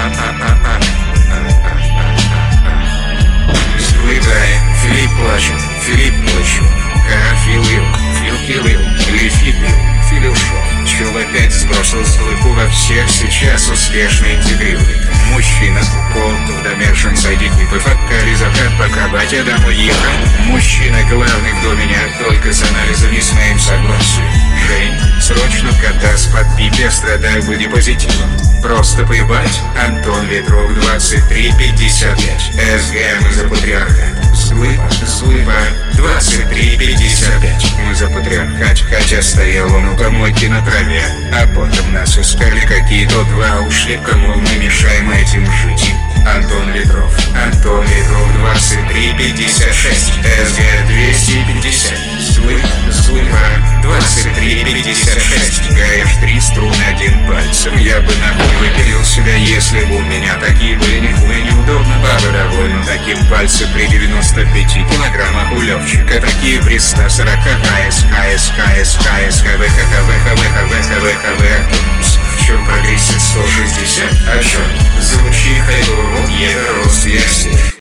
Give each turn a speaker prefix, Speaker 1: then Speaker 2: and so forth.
Speaker 1: Сплытая, Филипп плачет, Фил килил, или Фипил, Филил шел. Чел опять сбросил ссылку во всех, сейчас успешно интегрирует. Мужчина, кол, домершин, сойди клипы, фоткали закат, пока батя домой ехал. Мужчина главный в доме, не только с анализами с моим согласием. Жень, срочно кота с под пипе, страдай, буди позитивом. Просто поебать. Антон Ветров, 2355. СГ, мы за патриархат. Злыба, 2355. Мы за патриархат, хотя стоял он у помойки на траве. А потом нас искали какие-то два ушлепка, мол, мы мешаем этим жить. Антон Ветров, 2356. СГ 250. Злыба, 2356. Гаешь 3 струны одним пальцем. Я бы нахуй выпилил себя, если бы у меня такие были. Нихуя неудобно, баба довольна. Таким пальцем при 95 килограммах у Левчика. Такие при 140 КС. В чем прогрессит 160? О чем? Звучи хайдово, я рос, я